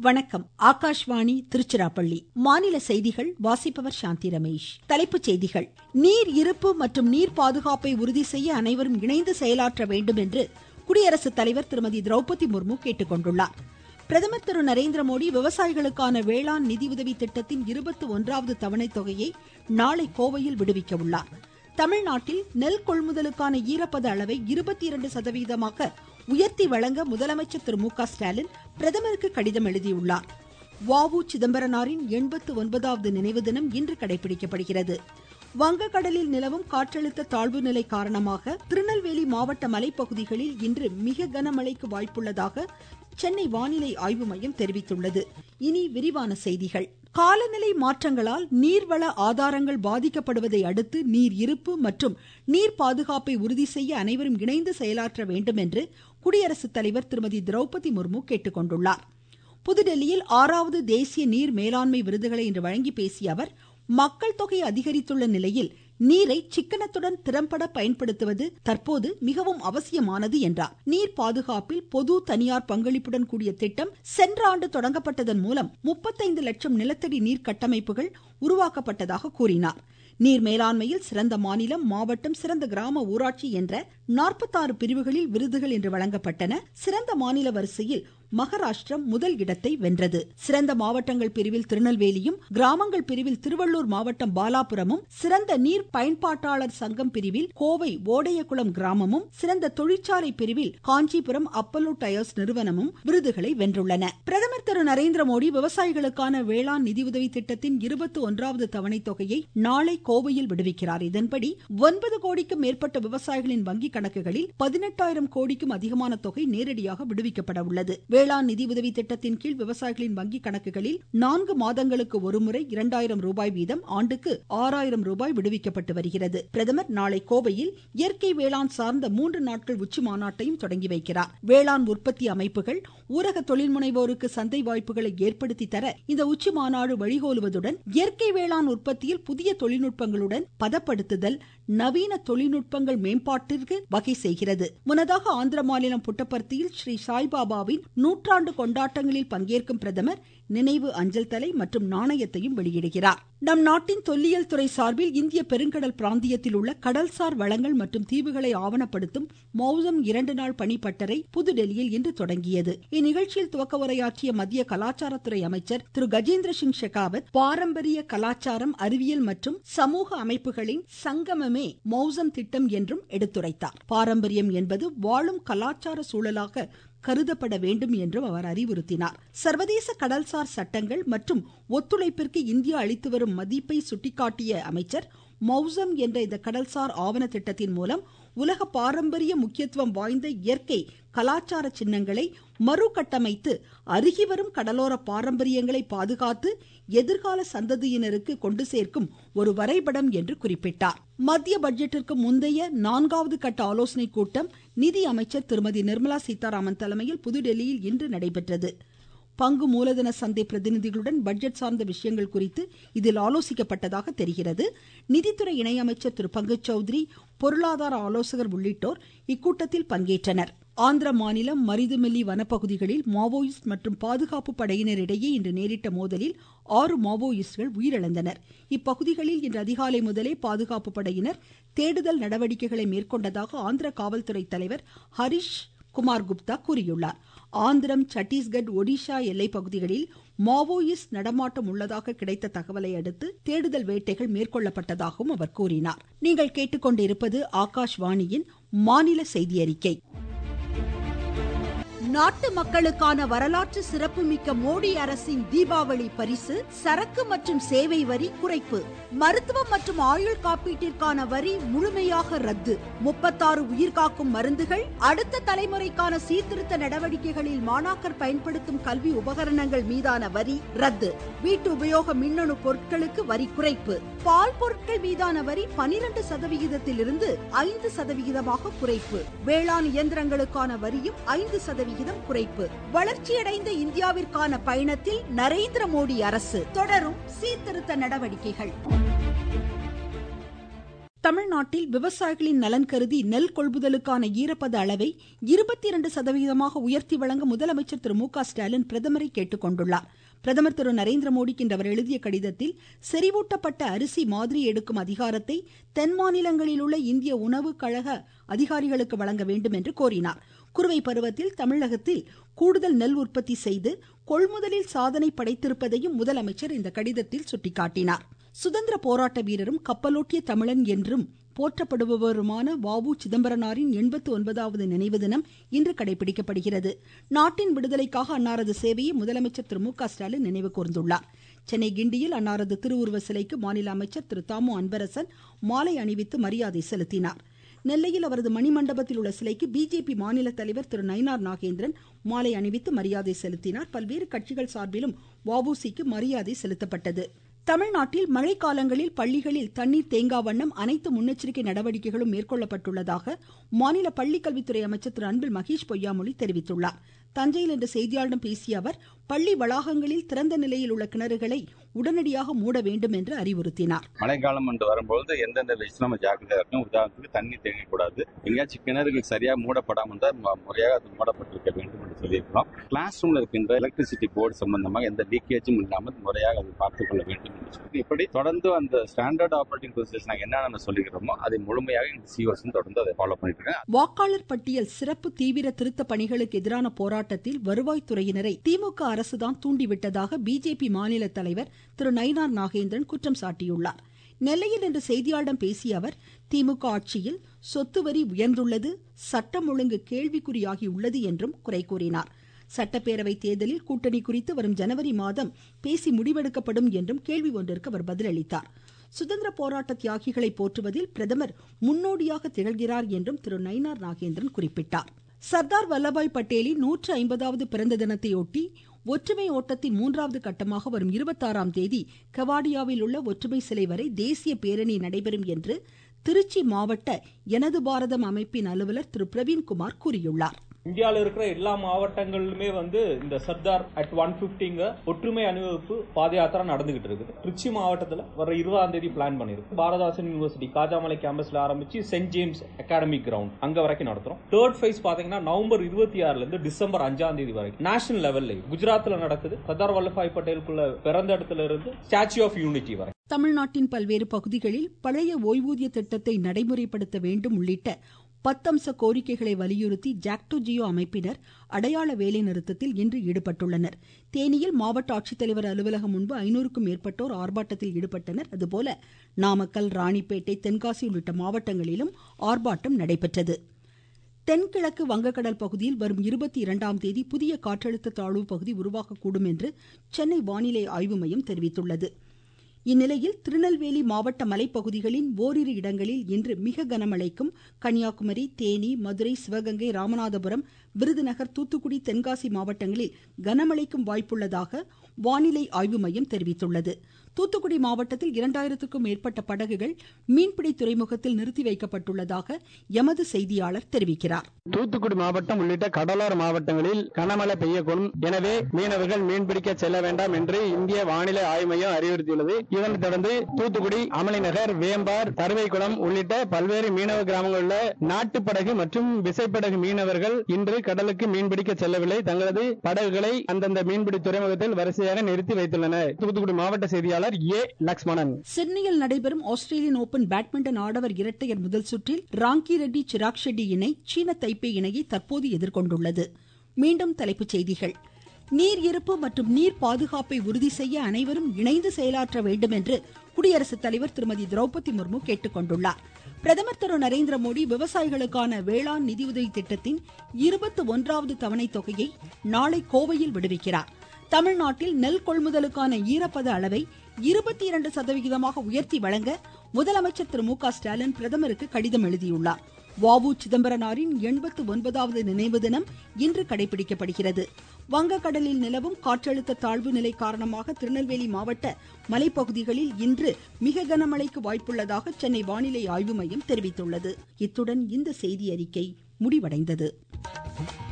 வணக்கம். ஆகாஷ்வாணி திருச்சிராப்பள்ளி. மாநில செய்திகள் வாசிப்பவர் சாந்தி ரமேஷ். தலைப்புச் செய்திகள். நீர் இருப்பு மற்றும் நீர் பாதுகாப்பை உறுதி செய்ய அனைவரும் இணைந்து செயலாற்ற வேண்டும் என்று குடியரசுத் தலைவர் திருமதி திரௌபதி முர்மு கேட்டுக்கொண்டுள்ளார். பிரதமர் திரு நரேந்திர மோடி விவசாயிகளுக்கான வேளாண் நிதியுதவி திட்டத்தின் 21வது தவணை தொகையை நாளை கோவையில் விடுவிக்க உள்ளார். தமிழ்நாட்டில் நெல் கொள்முதலுக்கான ஈரப்பத அளவை 22% உயர்த்தி வழங்க முதலமைச்சர் திரு மு.க. ஸ்டாலின் பிரதமருக்கு கடிதம் எழுதியுள்ளார். வ.உ. சிதம்பரனாரின் 89வது நினைவு தினம் இன்று கடைபிடிக்கப்படுகிறது. வங்கக்கடலில் நிலவும் காற்றழுத்த தாழ்வு நிலை காரணமாக திருநெல்வேலி மாவட்ட மலைப்பகுதிகளில் இன்று மிக கனமழைக்கு வாய்ப்புள்ளதாக சென்னை வானிலை ஆய்வு மையம் தெரிவித்துள்ளது. இனி விரிவான செய்திகள். காலநிலை மாற்றங்களால் நீர்வள ஆதாரங்கள் பாதிக்கப்படுவதை அடுத்து நீர் இருப்பு மற்றும் நீர் பாதுகாப்பை உறுதி செய்ய அனைவரும் இணைந்து செயலாற்ற வேண்டும் என்று குடியரசுத் தலைவர் திருமதி திரௌபதி முர்மு கேட்டுக்கொண்டுள்ளார். புதுதில்லியில் 6வது தேசிய நீர் மேலாண்மை விருதுகளை இன்று வழங்கி பேசிய அவர், மக்கள் தொகை அதிகரித்துள்ள நிலையில் நீரை சிக்கனத்துடன் திறம்பட பயன்படுத்துவது தற்போது மிகவும் அவசியமானது என்றார். நீர் பாதுகாப்பில் பொது தனியார் பங்களிப்புடன் கூடிய திட்டம் சென்ற ஆண்டு தொடங்கப்பட்டதன் மூலம் 35 லட்சம் நிலத்தடி நீர் கட்டமைப்புகள் உருவாக்கப்பட்டதாக கூறினார். நீர் மேலாண்மையில் சிறந்த மாநிலம், மாவட்டம், சிறந்த கிராம ஊராட்சி என்ற 46 பிரிவுகளில் விருதுகள் இன்று வழங்கப்பட்டன. சிறந்த மாநில வரிசையில் மகாராஷ்டிரம் முதல் இடத்தை வென்றது. சிறந்த மாவட்டங்கள் பிரிவில் திருநெல்வேலியும், கிராமங்கள் பிரிவில் திருவள்ளூர் மாவட்டம் பாலாபுரமும், சிறந்த நீர் பயன்பாட்டாளர் சங்கம் பிரிவில் கோவை ஓடையகுளம் கிராமமும், சிறந்த தொழிற்சாலை பிரிவில் காஞ்சிபுரம் அப்பல்லோ டயர்ஸ் நிறுவனமும் விருதுகளை வென்றுள்ளன. பிரதமர் திரு நரேந்திர மோடி விவசாயிகளுக்கான வேளாண் நிதியுதவி திட்டத்தின் 21வது தவணை தொகையை நாளை கோவையில் விடுவிக்கிறார். இதன்படி 9 கோடிக்கும் மேற்பட்ட விவசாயிகளின் வங்கி கணக்குகளில் 18,000 கோடிக்கும் அதிகமான தொகை நேரடியாக விடுவிக்கப்பட உள்ளது. வேளாண் நிதியுதவி திட்டத்தின் கீழ் விவசாயிகளின் வங்கி கணக்குகளில் 4 மாதங்களுக்கு ஒருமுறை 2,000 ரூபாய் வீதம் ஆண்டுக்கு 6,000 ரூபாய் விடுவிக்கப்பட்டு வருகிறது. பிரதமர் நாளை கோவையில் இயற்கை வேளாண் சார்ந்த 3 நாட்கள் உச்சி மாநாட்டையும் தொடங்கி வைக்கிறார். வேளாண் உற்பத்தி அமைப்புகள், ஊரக தொழில் முனைவோருக்கு சந்தை வாய்ப்புகளை ஏற்படுத்தி தர இந்த உச்சி மாநாடு வழிகோலுவதுடன் இயற்கை வேளாண் உற்பத்தியில் புதிய தொழில்நுட்பங்களுடன் பதப்படுத்துதல், நவீன தொழில்நுட்பங்கள் மேம்பாட்டிற்கு வகை செய்கிறது. முன்னதாக ஆந்திர மாநிலம் புட்டபர்த்தியில் ஸ்ரீ சாய்பாபாவின் 100ஆண்டு கொண்டாட்டங்களில் பங்கேற்கும் பிரதமர் நினைவு அஞ்சல் தலை மற்றும் நாணயத்தையும் வெளியிடுகிறார். நம் நாட்டின் தொல்லியல் துறை சார்பில் இந்திய பெருங்கடல் பிராந்தியத்தில் உள்ள கடல்சார் வளங்கள் மற்றும் தீவுகளை ஆவணப்படுத்தும் மௌசம் 2 நாள் பணிப்பட்டறை புதுடெல்லியில் இன்று தொடங்கியது. இந்நிகழ்ச்சியில் துவக்க உரையாற்றிய மத்திய கலாச்சாரத்துறை அமைச்சர் திரு கஜேந்திர சிங் ஷெகாவத், பாரம்பரிய கலாச்சாரம், அறிவியல் மற்றும் சமூக அமைப்புகளின் சங்கமமே மௌசம் திட்டம் என்றும் எடுத்துரைத்தார். பாரம்பரியம் என்பது வாழும் கலாச்சார சூழலாக கருதப்பட வேண்டும் என்றும் அவர் அறிவுறுத்தினார். சர்வதேச கடல்சார் சட்டங்கள் மற்றும் ஒத்துழைப்பிற்கு இந்தியா அளித்து வரும் மதிப்பை சுட்டிக்காட்டிய அமைச்சர், மௌசம் என்ற இந்த கடல்சார் ஆவண திட்டத்தின் மூலம் உலக பாரம்பரிய முக்கியத்துவம் வாய்ந்த இயற்கை கலாச்சார சின்னங்களை மறுகட்டமைத்து அருகி வரும் கடலோர பாரம்பரியங்களை பாதுகாத்து எதிர்கால சந்ததியினருக்கு கொண்டு சேர்க்கும் ஒரு வரைபடம் என்று குறிப்பிட்டார். மத்திய பட்ஜெட்டிற்கு முந்தைய 4வது கட்ட ஆலோசனை கூட்டம் நிதி அமைச்சர் திருமதி நிர்மலா சீதாராமன் தலைமையில் புதுடெல்லியில் இன்று நடைபெற்றது. பங்கு மூலதன சந்தை பிரதிநிதிகளுடன் பட்ஜெட் சார்ந்த விஷயங்கள் குறித்து இதில் ஆலோசிக்கப்பட்டதாக தெரிகிறது. நிதித்துறை இணையமைச்சர் திரு பங்கஜ் சௌத்ரி, பொருளாதார ஆலோசகர் உள்ளிட்டோர் இக்கூட்டத்தில் பங்கேற்றனர். ஆந்திர மாநிலம் மரிதுமில்லி வனப்பகுதிகளில் மாவோயிஸ்ட் மற்றும் பாதுகாப்பு படையினரிடையே இன்று நேரிட்ட மோதலில் 6 மாவோயிஸ்டுகள் உயிரிழந்தனர். இப்பகுதிகளில் இன்று அதிகாலை முதலே பாதுகாப்பு படையினர் தேடுதல் நடவடிக்கைகளை மேற்கொண்டதாக ஆந்திர காவல்துறை தலைவர் ஹரிஷ் குமார் குப்தா கூறியுள்ளார். ஆந்திரம், சத்தீஸ்கட், ஒடிஷா எல்லை பகுதிகளில் மாவோயிஸ்ட் நடமாட்டம் உள்ளதாக கிடைத்த தகவலை அடுத்து தேடுதல் வேட்டைகள் மேற்கொள்ளப்பட்டதாகவும் அவர் கூறினார். நீங்கள் கேட்டுக்கொண்டிருப்பது ஆகாஷ்வாணியின் மாநில செய்தி அறிக்கை. நாட்டு மக்களுக்கான வரலாற்று சிறப்புமிக்க மோடி அரசின் தீபாவளி பரிசு சரக்கு மற்றும் சேவை வரி குறைப்பு. மருத்துவம் மற்றும் ஆயுள் காப்பீட்டிற்கான வரி முழுமையாக ரத்து. 36 உயிர்காக்கும் மருந்துகள், அடுத்த தலைமுறைக்கான சீர்திருத்த நடவடிக்கைகளில் மாணாக்கர் பயன்படுத்தும் கல்வி உபகரணங்கள் மீதான வரி ரத்து. வீட்டு உபயோக மின்னணு பொருட்களுக்கு வரி குறைப்பு. பால் பொருட்கள் மீதான வரி 12% 5% குறைப்பு. வேளாண் இயந்திரங்களுக்கான வரியும் 5% குறைப்பு. வளர்ச்சியடைந்த இந்தியாவிற்கான பயணத்தில் நரேந்திர மோடி அரசு தொடரும் சீர்திருத்த நடவடிக்கைகள். தமிழ்நாட்டில் விவசாயிகளின் நலன் கருதி நெல் கொள்முதலுக்கான ஈரப்பத அளவை 22% உயர்த்தி வழங்க முதலமைச்சர் திரு மு க ஸ்டாலின் பிரதமரை கேட்டுக்கொண்டுள்ளார். பிரதமர் திரு நரேந்திர மோடிக்கு இன்று அவர் எழுதிய கடிதத்தில் செறிவூட்டப்பட்ட அரிசி மாதிரி எடுக்கும் அதிகாரத்தை தென் மாநிலங்களில் உள்ள இந்திய உணவு கழக அதிகாரிகளுக்கு வழங்க வேண்டும் என்று கோரினார். குறுவை பருவத்தில் தமிழகத்தில் கூடுதல் நெல் உற்பத்தி செய்து கொள்முதலில் சாதனை படைத்திருப்பதையும் முதலமைச்சர் இந்த கடிதத்தில் சுட்டிக்காட்டினார். சுதந்திர போராட்ட வீரரும் கப்பலோட்டிய தமிழன் என்றும் போற்றப்படுபவருமான வ.உ. சிதம்பரனாரின் 89வது நினைவு தினம் இன்று கடைபிடிக்கப்படுகிறது. நாட்டின் விடுதலைக்காக அன்னாரது சேவையை முதலமைச்சர் திரு மு க ஸ்டாலின் நினைவு கூர்ந்துள்ளார். சென்னை கிண்டியில் அன்னாரது திருவுருவ சிலைக்கு மாநில அமைச்சர் திரு தாமு அன்பரசன் மாலை அணிவித்து மரியாதை செலுத்தினார். நெல்லையில் அவரது மணிமண்டபத்தில் உள்ள சிலைக்கு பிஜேபி மாநில தலைவர் திரு நயினார் நாகேந்திரன் மாலை அணிவித்து மரியாதை செலுத்தினார். பல்வேறு கட்சிகள் சார்பிலும் வ.உ.சி.க்கு மரியாதை செலுத்தப்பட்டது. தமிழ்நாட்டில் மழைக்காலங்களில் பள்ளிகளில் தண்ணீர் தேங்கா வண்ணம் அனைத்து முன்னெச்சரிக்கை நடவடிக்கைகளும் மேற்கொள்ளப்பட்டுள்ளதாக மாநில பள்ளிக்கல்வித்துறை அமைச்சர் திரு அன்பில் மகேஷ் பொய்யாமொழி தெரிவித்துள்ளார். தஞ்சையில் இன்று செய்தியாளர்களிடம் பேசிய அவர் பள்ளி வளாகங்களில் திறந்த நிலையில் உள்ள கிணறுகளை உடனடியாக மூட வேண்டும் என்று அறிவுறுத்தினார். மழைக்காலம் என்று வரும்போது எந்தெந்த விஷயம் நம்ம ஜாக்கிரதையா இருக்கணும். உதாரணத்துக்கு தண்ணி தேங்கக்கூடாது. எங்கேயாச்சும் கிணறுகள் சரியா மூடப்படாமல் இருந்தால் முறையாக அது மூடப்பட்டிருக்க வேண்டும் என்று சொல்லியிருக்கிறோம். கிளாஸ் ரூம்ல இருக்கின்ற எலக்ட்ரிசிட்டி போர்டு சம்பந்தமாக எந்த லீக்கேஜும் இல்லாமல் முறையாக அதை பார்த்துக் கொள்ள வேண்டும் என்று சொல்லி இப்படி தொடர்ந்து அந்த ஸ்டாண்டர்ட் ஆபரேட்டிங் ப்ரொசீஜர்ஸ் நாங்கள் என்ன சொல்லிக்கிறோமோ அதை முழுமையாக இந்த சிஓஸ் தொடர்ந்து அதை ஃபாலோ பண்ணிட்டு இருக்கேன். வாக்காளர் பட்டியல் சிறப்பு தீவிர திருத்த பணிகளுக்கு எதிரான போராட்டத்தில் வருவாய்த்துறையினரை திமுக அரசுதான் தூண்டிவிட்டதாக பிஜேபி மாநில தலைவர் திரு நயினார் நாகேந்திரன் குற்றம் சாட்டியுள்ளார். நெல்லையில் இன்று செய்தியாளர்களிடம் பேசிய அவர் திமுக ஆட்சியில் சொத்து வரி உயர்ந்துள்ளது, சட்டம் ஒழுங்கு கேள்விக்குறியாகியுள்ளது என்றும் குறை கூறினார். சட்டப்பேரவை தேர்தலில் கூட்டணி குறித்து வரும் ஜனவரி மாதம் பேசி முடிவெடுக்கப்படும் என்றும் கேள்வி ஒன்றிற்கு அவர் பதிலளித்தார். சுதந்திர போராட்ட தியாகிகளை போற்றுவதில் பிரதமர் முன்னோடியாக திகழ்கிறார் என்றும் திரு நயினார் நாகேந்திரன் குறிப்பிட்டார். சர்தார் வல்லபாய் பட்டேலின் 150வது பிறந்த தினத்தையொட்டி ஒற்றுமை ஓட்டத்தின் 3வது கட்டமாக வரும் 26ஆம் தேதி கெவாடியாவில் உள்ள ஒற்றுமை சிலை வரை தேசிய பேரணி நடைபெறும் என்று திருச்சி மாவட்ட எனது பாரதம் அமைப்பின் அலுவலர் திரு பிரவீன்குமார் கூறியுள்ளார். இந்தியாவில் இருக்கிற எல்லா மாவட்டங்களிலுமே இந்த சர்தார் அட் 150 ஒற்றுமை அணிவகுப்பு பாத யாத்திரை நடந்துகிட்டு இருக்குது. திருச்சி மாவட்டத்தில் வர 20ஆம் தேதி பிளான் பண்ணிருக்கு. பாரதாசன் யூனிவர்சிட்டி காஜாமலை கேம்பஸ்ல ஆரம்பிச்சு சென்ட் ஜேம்ஸ் அகாடமிக் கிரவுண்ட் அங்க வரைக்கும் நடத்துறோம். தேர்ட் ஃபேஸ் பாத்தீங்கன்னா நவம்பர் 26ல இருந்து டிசம்பர் 5ஆம் தேதி வரைக்கும் நேஷனல் லெவல்ல குஜராத்ல நடக்குது. சர்தார் வல்லபாய் பட்டேலுக்குள்ள பிறந்த இடத்துல இருந்து ஸ்டாச்சு ஆஃப் யூனிட்டி வரை. தமிழ்நாட்டின் பல்வேறு பகுதிகளில் பழைய ஓய்வூதிய திட்டத்தை நடைமுறைப்படுத்த வேண்டும் உள்ளிட்ட 10 அம்ச கோரிக்கைகளை வலியுறுத்தி ஜாக்டோ ஜியோ அமைப்பினர் அடையாள வேலை நிறுத்தத்தில் இன்று ஈடுபட்டுள்ளனர். தேனியில் மாவட்ட ஆட்சித்தலைவர் அலுவலகம் முன்பு 500க்கும் மேற்பட்டோர் ஆர்ப்பாட்டத்தில் ஈடுபட்டனர். அதுபோல நாமக்கல், ராணிப்பேட்டை, தென்காசி உள்ளிட்ட மாவட்டங்களிலும் ஆர்ப்பாட்டம் நடைபெற்றது. தென்கிழக்கு வங்கக்கடல் பகுதியில் வரும் 22ஆம் தேதி புதிய காற்றழுத்த தாழ்வு பகுதி உருவாகக்கூடும் என்று சென்னை வானிலை ஆய்வு மையம் தெரிவித்துள்ளது. இந்நிலையில் திருநெல்வேலி மாவட்ட மலைப்பகுதிகளின் ஓரிரு இடங்களில் இன்று மிக கனமழைக்கும், கன்னியாகுமரி, தேனி, மதுரை, சிவகங்கை, ராமநாதபுரம், விருதுநகர், தூத்துக்குடி, தென்காசி மாவட்டங்களில் கனமழைக்கும் வாய்ப்புள்ளதாக வானிலை ஆய்வு மையம் தெரிவித்துள்ளது. தூத்துக்குடி மாவட்டத்தில் 2000க்கும் மேற்பட்ட படகுகள் மீன்பிடி துறைமுகத்தில் நிறுத்தி வைக்கப்பட்டுள்ளதாக எமது செய்தியாளர் தெரிவிக்கிறார். தூத்துக்குடி மாவட்டம் உள்ளிட்ட கடலோர மாவட்டங்களில் கனமழை பெய்யக்கூடும். எனவே மீனவர்கள் மீன்பிடிக்க செல்ல வேண்டாம் என்று இந்திய வானிலை ஆய்வு மையம் அறிவுறுத்தியுள்ளது. இதனைத் தொடர்ந்து தூத்துக்குடி, அமளிநகர், வேம்பார், தருவைக்குளம் உள்ளிட்ட பல்வேறு மீனவ கிராமங்களில் உள்ள நாட்டுப்படகு மற்றும் விசைப்படகு மீனவர்கள் இன்று கடலுக்கு மீன்பிடிக்க செல்லவில்லை. தங்களது படகுகளை அந்தந்த மீன்பிடி துறைமுகத்தில் வரிசையாக நிறுத்தி வைத்துள்ளனர். தூத்துக்குடி மாவட்ட செய்தியாளர் ஏ. லக்ஷ்மணன். சிட்னியில் நடைபெறும் ஆஸ்திரேலியன் ஓபன் பேட்மிண்டன் ஆடவர் இரட்டையர் முதல் சுற்றில் ராங்கி ரெட்டி சிராக் ஷெட்டி இணை சீன தைப்பே இணையை தற்போது எதிர்கொண்டுள்ளது. மீண்டும் தலைப்புச் செய்திகள். நீர் இருப்பு மற்றும் நீர் பாதுகாப்பை உறுதி செய்ய அனைவரும் இணைந்து செயலாற்ற வேண்டும் என்று குடியரசுத் தலைவர் திருமதி திரௌபதி முர்மு கேட்டுக்கொண்டுள்ளார். பிரதமர் திரு நரேந்திர மோடி விவசாயிகளுக்கான வேளாண் நிதியுதவி திட்டத்தின் 21வது தவணை தொகையை நாளை கோவையில் விடுவிக்கிறார். தமிழ்நாட்டில் நெல் கொள்முதலுக்கான ஈரப்பத அளவை 22% உயர்த்தி வழங்க முதலமைச்சர் திரு மு க ஸ்டாலின் பிரதமருக்கு கடிதம் எழுதியுள்ளார். வ.உ. சிதம்பரனாரின் 89வது நினைவு தினம் இன்று கடைபிடிக்கப்படுகிறது. வங்கக்கடலில் நிலவும் காற்றழுத்த தாழ்வு நிலை காரணமாக திருநெல்வேலி மாவட்ட மலைப்பகுதிகளில் இன்று மிக கனமழைக்கு வாய்ப்புள்ளதாக சென்னை வானிலை ஆய்வு மையம் தெரிவித்துள்ளது. இத்துடன் இந்த செய்தி அறிக்கை முடிவடைந்தது.